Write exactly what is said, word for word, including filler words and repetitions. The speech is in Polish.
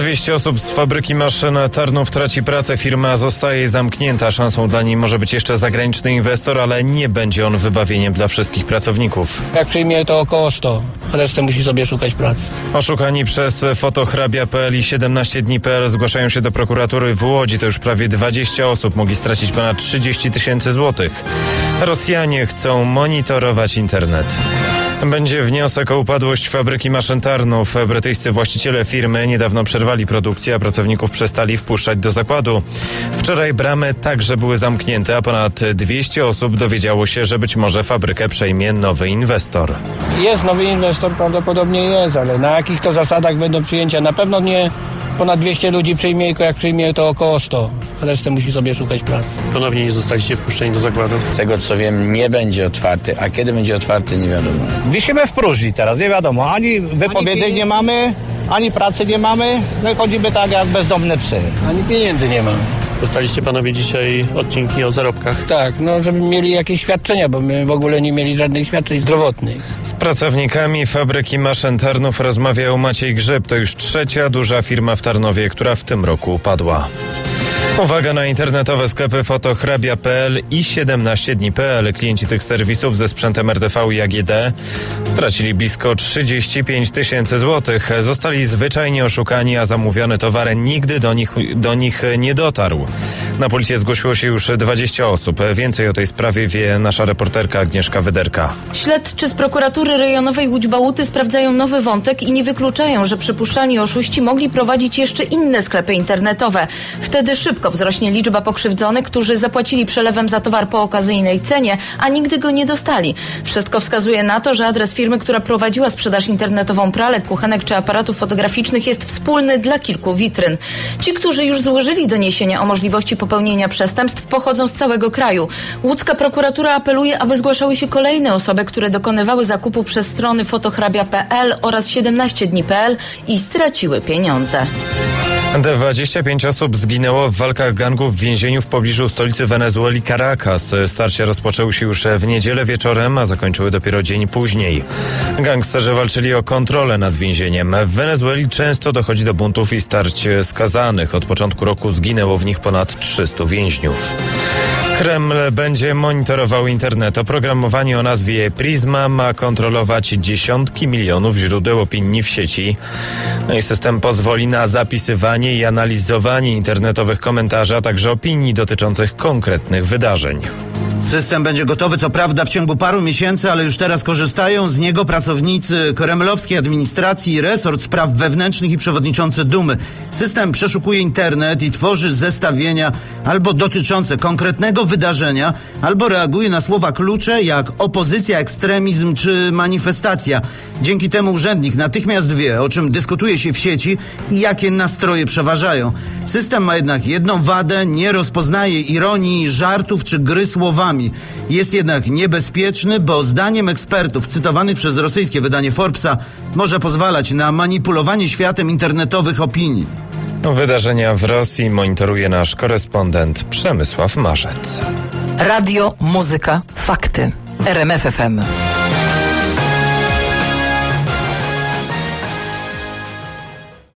dwieście osób z fabryki maszyn Tarnów traci pracę. Firma zostaje zamknięta. Szansą dla niej może być jeszcze zagraniczny inwestor, ale nie będzie on wybawieniem dla wszystkich pracowników. Jak przyjmie, to około sto. Resztę musi sobie szukać pracy. Oszukani przez fotohrabia kropka p l i siedemnaście dni kropka p l zgłaszają się do prokuratury w Łodzi. To już prawie dwadzieścia osób. Mogli stracić ponad trzydzieści tysięcy złotych. Rosjanie chcą monitorować internet. Będzie wniosek o upadłość fabryki maszyn Tarnów. Brytyjscy właściciele firmy niedawno przerwali produkcję, a pracowników przestali wpuszczać do zakładu. Wczoraj bramy także były zamknięte, a ponad dwieście osób dowiedziało się, że być może fabrykę przejmie nowy inwestor. Jest nowy inwestor, prawdopodobnie jest, ale na jakich to zasadach będą przyjęcia? Na pewno nie ponad dwieście ludzi przyjmie, tylko jak przyjmie, to około sto. Resztę musi sobie szukać pracy. Ponownie nie zostaliście wpuszczeni do zakładu? Z tego co wiem, nie będzie otwarty, a kiedy będzie otwarty, nie wiadomo. Wisimy w próżni teraz, nie wiadomo, ani wypowiedzeń nie mamy, ani pracy nie mamy, no i chodzimy tak jak bezdomne psy. Ani pieniędzy nie mamy. Dostaliście panowie dzisiaj odcinki o zarobkach? Tak, no żeby mieli jakieś świadczenia, bo my w ogóle nie mieli żadnych świadczeń zdrowotnych. Z pracownikami fabryki maszyn Tarnów rozmawiał Maciej Grzyb. To już trzecia duża firma w Tarnowie, która w tym roku upadła. Uwaga na internetowe sklepy fotohrabia kropka p l i siedemnaście dni kropka p l. Klienci tych serwisów ze sprzętem R D V i A G D stracili blisko trzydzieści pięć tysięcy złotych. Zostali zwyczajnie oszukani, a zamówiony towar nigdy do nich, do nich nie dotarł. Na policję zgłosiło się już dwadzieścia osób. Więcej o tej sprawie wie nasza reporterka Agnieszka Wyderka. Śledczy z prokuratury rejonowej Łódź-Bałuty sprawdzają nowy wątek i nie wykluczają, że przypuszczalni oszuści mogli prowadzić jeszcze inne sklepy internetowe. Wtedy szybko wzrośnie liczba pokrzywdzonych, którzy zapłacili przelewem za towar po okazyjnej cenie, a nigdy go nie dostali. Wszystko wskazuje na to, że adres firmy, która prowadziła sprzedaż internetową pralek, kuchenek czy aparatów fotograficznych jest wspólny dla kilku witryn. Ci, którzy już złożyli doniesienia o możliwości popełnienia przestępstw, pochodzą z całego kraju. Łódzka prokuratura apeluje, aby zgłaszały się kolejne osoby, które dokonywały zakupu przez strony fotohrabia kropka p l oraz siedemnaście dni kropka p l i straciły pieniądze. dwadzieścia pięć osób zginęło w walkach gangów w więzieniu w pobliżu stolicy Wenezueli Caracas. Starcia rozpoczęły się już w niedzielę wieczorem, a zakończyły dopiero dzień później. Gangsterzy walczyli o kontrolę nad więzieniem. W Wenezueli często dochodzi do buntów i starć skazanych. Od początku roku zginęło w nich ponad trzystu więźniów. Kreml będzie monitorował internet. Oprogramowanie o nazwie Prisma ma kontrolować dziesiątki milionów źródeł opinii w sieci. No i system pozwoli na zapisywanie i analizowanie internetowych komentarzy, a także opinii dotyczących konkretnych wydarzeń. System będzie gotowy co prawda w ciągu paru miesięcy, ale już teraz korzystają z niego pracownicy kremlowskiej administracji, resort spraw wewnętrznych i przewodniczący Dumy. System przeszukuje internet i tworzy zestawienia albo dotyczące konkretnego wydarzenia, albo reaguje na słowa klucze jak opozycja, ekstremizm czy manifestacja. Dzięki temu urzędnik natychmiast wie, o czym dyskutuje się w sieci i jakie nastroje przeważają. System ma jednak jedną wadę, nie rozpoznaje ironii, żartów czy gry słowami. Jest jednak niebezpieczny, bo zdaniem ekspertów cytowanych przez rosyjskie wydanie Forbesa może pozwalać na manipulowanie światem internetowych opinii. Wydarzenia w Rosji monitoruje nasz korespondent Przemysław Marzec. Radio, muzyka, fakty. R M F F M.